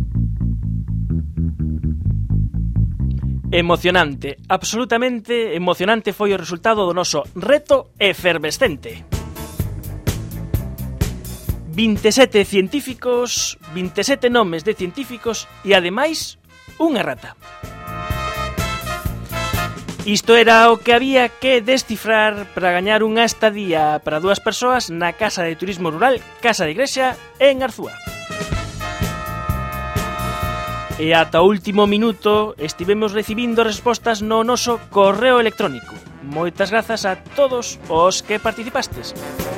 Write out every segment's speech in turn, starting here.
Emocionante, absolutamente emocionante foi o resultado do noso reto efervescente. 27 científicos, 27 nomes de científicos e, ademais, unha rata. Isto era o que había que descifrar para gañar unha estadía para 2 persoas na Casa de Turismo Rural Casa de Igrexa en Arzúa. E ata o último minuto estivemos recibindo respostas no noso correo electrónico. Moitas grazas a todos os que participastes.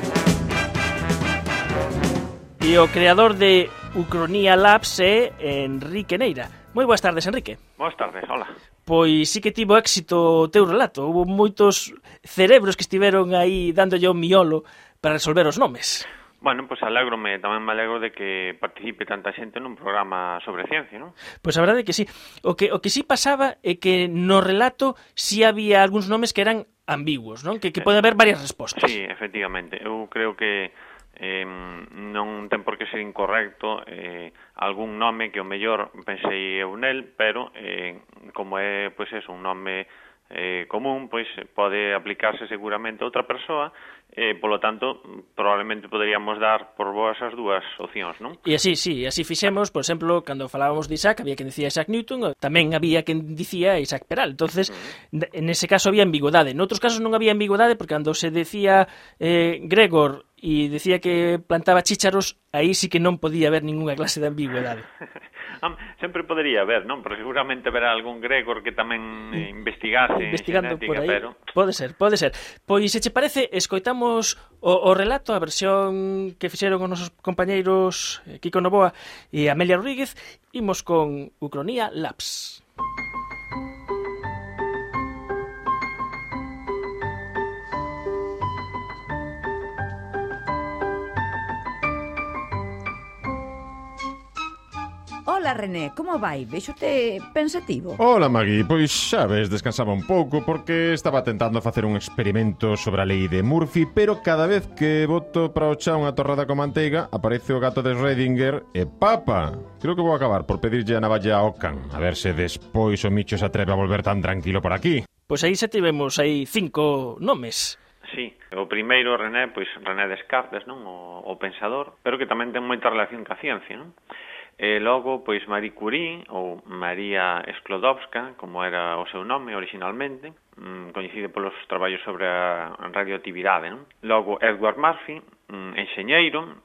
E o creador de Ucronía Labs é Enrique Neira. Moi boas tardes, Enrique. Boas tardes, hola. Pois sí que tivo éxito o teu relato. Houve moitos cerebros que estiveron aí dándolle o miolo para resolver os nomes. Bueno, pois tamén me alegro de que participe tanta xente nun programa sobre ciencia, non? Pois a verdade é que sí. O que sí pasaba é que no relato sí había algúns nomes que eran ambiguos, non? Que pode haber varias respostas. Sí, efectivamente. Eu creo que non ten por que ser incorrecto algún nome que o mellor pensei eu nel, pero como é, pois eso, un nome común, pois pode aplicarse seguramente a outra persoa, polo tanto, probablemente poderíamos dar por boas as dúas opcións, non? E así, sí, así fixemos, por exemplo, cando falábamos de Isaac, había quen dicía Isaac Newton, tamén había quen dicía Isaac Peral. Entonces, en ese caso había ambigüedade. Noutros casos non había ambigüedade, porque cando se decía Gregor e decía que plantaba chícharos, aí sí que non podía haber ninguna clase de ambigüedade. Sempre podería haber, non? Pero seguramente haberá algún Gregor que tamén investigando xenética, por aí. pero... Pode ser. Pois, se che parece, escoitamos o relato, a versión que fixeron os nosos compañeiros Kiko Novoa e Amelia Rodríguez. Imos con Ucronía Labs. Ola, René, como vai? Vexote pensativo. Hola, Magui, pois xa ves, descansaba un pouco porque estaba tentando facer un experimento sobre a lei de Murphy, pero cada vez que boto para o chá unha torrada con manteiga aparece o gato de Schrödinger e papa. Creo que vou acabar por pedirlle a navalla a Ockham, a ver se despois o micho se atreve a volver tan tranquilo por aquí. Pois aí xa tivemos aí 5 nomes. Sí, o primeiro, René Descartes, non? O pensador, pero que tamén ten moita relación ca ciencia, non? E logo, pois, Marie Curie, ou María Sklodowska, como era o seu nome originalmente, coñecido polos traballos sobre a radioactividade, non? Logo, Edward Murphy, enxeñeiro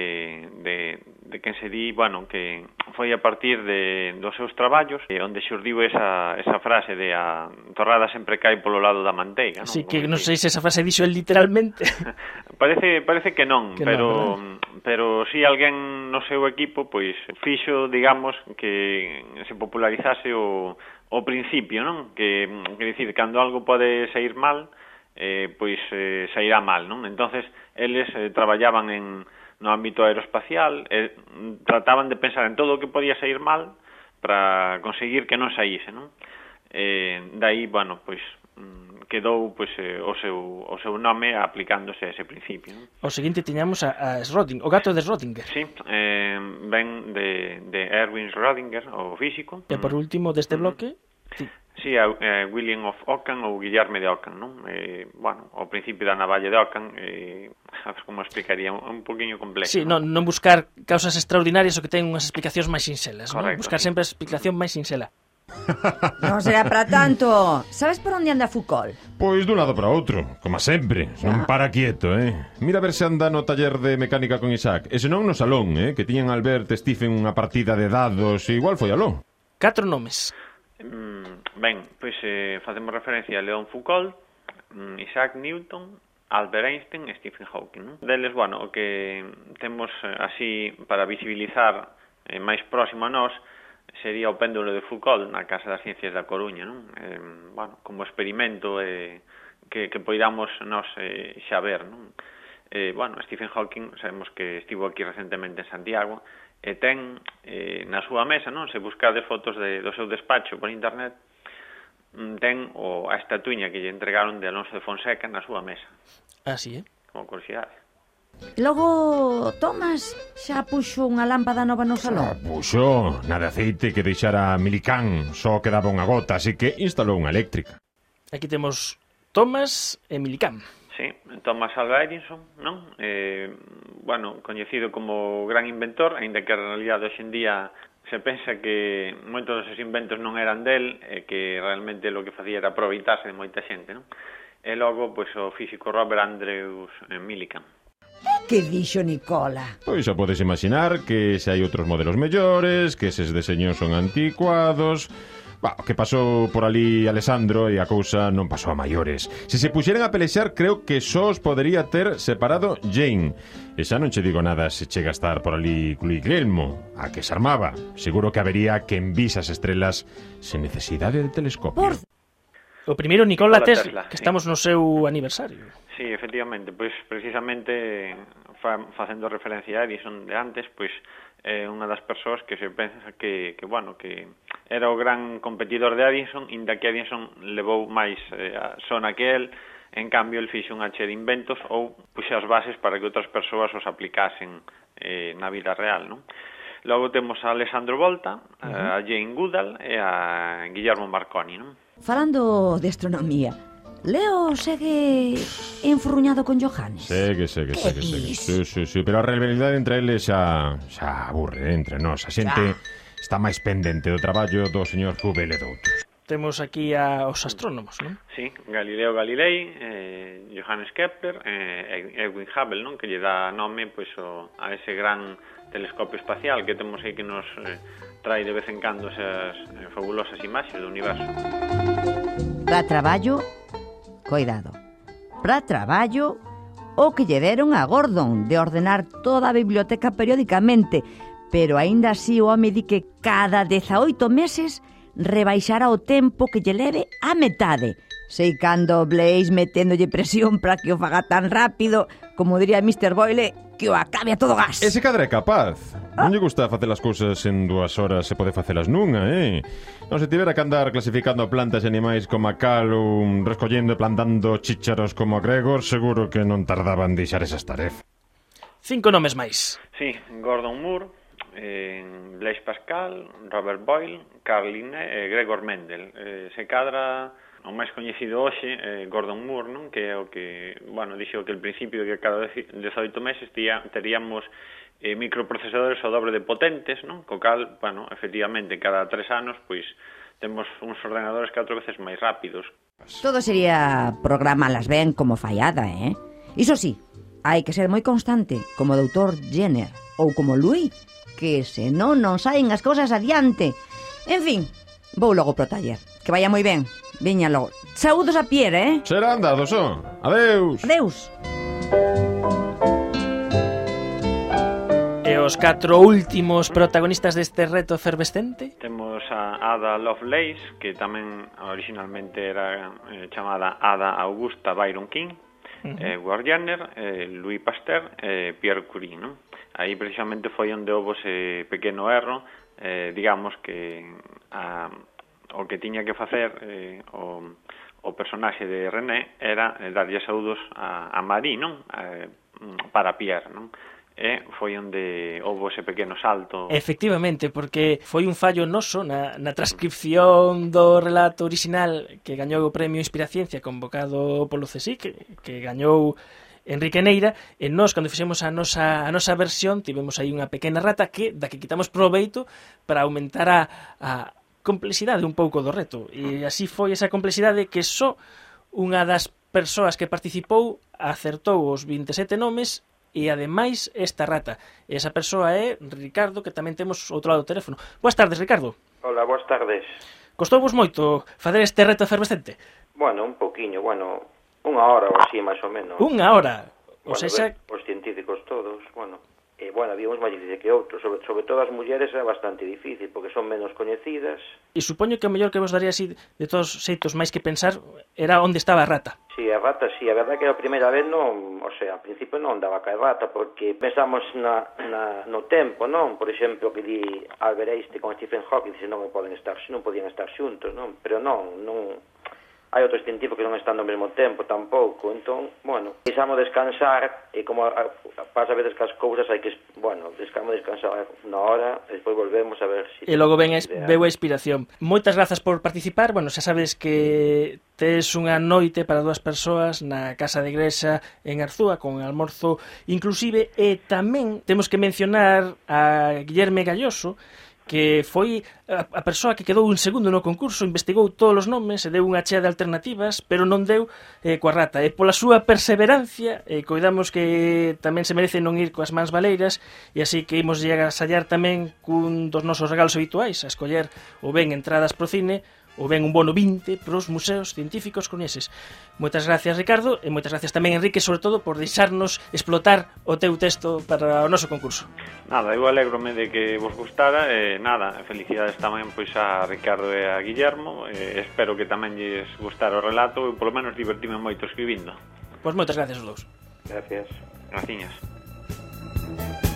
de quen se di, bueno, que foi a partir dos seus traballos onde xurdiu esa frase de a torrada sempre cai polo lado da manteiga, non? Sí, que non sei se esa frase dixo el literalmente. Parece que non, pero si alguén no seu equipo pois fixo, digamos, que se popularizase o principio, non? Que dicir, cando algo pode sair mal, pois sairá mal, non? Entonces, eles traballaban no ámbito aeroespacial, trataban de pensar en todo o que podía sair mal para conseguir que non saíse, non? Daí, bueno, pois quedou pois o seu nome aplicándose a ese principio, non? O seguinte tiñamos a Schrödinger, o gato de Schrödinger. Sí, ven de Erwin Schrödinger, o físico. E por último deste bloque... Sí, William of Ockham ou Guillerme de Ockham, non? Bueno, o principio da navalla de Ockham, a ver como explicaría, un poquinho complexo. Sí, non buscar causas extraordinarias o que ten unhas explicacións máis sinxelas, non? Buscar sempre a explicación máis sinxela. Non será para tanto. Sabes por onde anda Foucault? Pois dun lado para outro, como sempre. Non para quieto, Mira a ver se anda no taller de mecánica con Isaac. E senón no salón, que tiñan Albert e Stephen unha partida de dados. Igual foi aló. 4 nomes. Ben, pois facemos referencia a León Foucault, Isaac Newton, Albert Einstein e Stephen Hawking, non? Deles, bueno, o que temos así para visibilizar máis próximo a nós sería o péndulo de Foucault na Casa das Ciencias da Coruña, non? Bueno, como experimento que poidamos nós xa ver, non? Bueno, Stephen Hawking, sabemos que estivo aquí recentemente en Santiago, e ten na súa mesa, non? Se buscades fotos do seu despacho por internet, ten a estatuiña que lle entregaron de Alonso de Fonseca na súa mesa. Así, Como curiosidade. Logo, Thomas xa puxo unha lámpada nova no salón. Puxo, nada de aceite que deixara Milicán, só quedaba unha gota, así que instalou unha eléctrica. Aquí temos Thomas e Milicam. Sí, Thomas Alva Edison, non? Bueno, coñecido como gran inventor, aínda que en realidade hoxe en día se pensa que moitos dos seus inventos non eran del, e que realmente o que facía era aproveitarse de moita xente, non? E logo, pois, o físico Robert Andrews Millikan. Que dixo Nicola? Pois xa podes imaginar que se hai outros modelos mellores, que eses deseños son anticuados. Que pasou por ali Alessandro e a cousa non pasou a maiores. Se se puxeran a pelexar, creo que só os podería ter separado Jane. E xa non che digo nada se chega a estar por ali Guillermo, a que se armaba. Seguro que habería quen vise as estrelas sen necesidade de telescopio. O primeiro Nikola Tesla, que sí. Estamos no seu aniversario. Sí, efectivamente, pois precisamente facendo referencia a Edison de antes, pois unha das persoas que se pensa que era o gran competidor de Edison, inda que Edison levou máis sona que el, en cambio el fixo unha che de inventos ou puxe as bases para que outras persoas os aplicasen na vida real, non? Logo temos a Alessandro Volta, a Jane Goodall e a Guillermo Marconi, non? Falando de astronomía, Leo segue enfurruñado con Johannes. Segue. Sí, pero a rivalidade entre eles xa aburre entre nós. A xente está máis pendente do traballo do señor Hubble e doutros. Temos aquí aos astrónomos, non? Sí, Galileo Galilei, Johannes Kepler e Edwin Hubble, non? Que lle dá nome pois, a ese gran telescopio espacial que temos aí que nos trae de vez en cando esas fabulosas imaxes do universo. Para traballo, coidado, para traballo o que lle deron a Gordon de ordenar toda a biblioteca periódicamente, pero aínda así o home di que cada 18 meses rebaixará o tempo que lle leve a metade. Sei cando Blaze meténdolle presión para que o faga tan rápido, como diría Mr. Boyle, que o acabe a todo gas. Ese cadra é capaz. Non lle gusta facer as cousas en 2 horas se pode facelas nunha, Non se tivera que andar clasificando plantas e animais como a cal ou recollendo e plantando chícharos como a Gregor, seguro que non tardaban en deixar esas tarefas. 5 nomes máis. Sí, Gordon Moore, Blaise Pascal, Robert Boyle, Carl Linné e Gregor Mendel. Se cadra o máis coñecido hoxe Gordon Moore, non? Que é o que, dixo que al principio que cada 18 meses teríamos microprocesadores o dobre de potentes, non? Co cal, efectivamente, cada 3 anos, pois, temos uns ordenadores 4 veces máis rápidos. Todo sería programalas ben como fallada, Iso sí, hai que ser moi constante, como o doutor Jenner ou como Louis, que senón non saen as cousas adiante. En fin, vou logo pro taller. Que vaya moi ben. Viña logo. Saúdos a Pierre, Será andado, son. Adeus. Adeus. E os 4 últimos protagonistas deste reto efervescente? Temos a Ada Lovelace, que tamén originalmente era chamada Ada Augusta Byron King, Edward Jenner, Louis Pasteur e Pierre Curie, non? Aí precisamente foi onde houve ese pequeno erro, digamos que o que tiña que facer o personaxe de René era darlle saúdos a Marie, non? Para Pierre, non? E foi onde houve ese pequeno salto. Efectivamente, porque foi un fallo noso na transcripción do relato original que gañou o premio Inspiraciencia convocado polo CSIC, que gañou Enrique Neira, e nós, cando fixemos a nosa versión, tivemos aí unha pequena rata da que quitamos proveito para aumentar a complexidade un pouco do reto. E así foi esa complexidade que só unha das persoas que participou acertou os 27 nomes e ademais esta rata. E esa persoa é Ricardo, que tamén temos outro lado do teléfono. Boas tardes, Ricardo. Hola, boas tardes. Costouvos moito facer este reto efervescente? Bueno, un poquinho, unha hora ou así, máis ou menos. Unha hora? O sea, os científicos todos, había uns máis difíciles que outros, sobre todo as mulleres é bastante difícil, porque son menos coñecidas. E supoño que o mellor que vos daría así, de todos os xeitos máis que pensar, era onde estaba a rata. Sí, a rata, sí, a verdade que a primeira vez non, ao principio non daba caer rata, porque pensamos no tempo, non? Por exemplo, que di Albert Einstein con Stephen Hawking, se non podían estar xuntos, non? Pero non hai outros científicos que non están ao mesmo tempo tampouco, entón, bueno, deixamos descansar e como pasa a veces que as cousas hai que, bueno, deixamos descansar na hora e despois volvemos a ver E logo veu a inspiración. Moitas grazas por participar. Bueno, xa sabes que tes unha noite para 2 persoas na Casa de Igrexa en Arzúa con almorzo inclusive, e tamén temos que mencionar a Guillerme Galloso, que foi a persoa que quedou un segundo no concurso, investigou todos os nomes e deu unha chea de alternativas, pero non deu coa rata. E pola súa perseverancia, coidamos que tamén se merece non ir coas mans baleiras, e así que imos agasallar tamén cun dos nosos regalos habituais, a escoller ou ben entradas pro cine, ou ben un bono 20 pros museos científicos coruñeses. Moitas gracias, Ricardo, e moitas gracias tamén, Enrique, sobre todo, por deixarnos explotar o teu texto para o noso concurso. Nada, eu alégrome de que vos gustara, e nada, felicidades tamén pois a Ricardo e a Guillermo, e espero que tamén lles gustara o relato, e polo menos divertime moito escribindo. Pois moitas gracias aos dous. Gracias. Graciñas.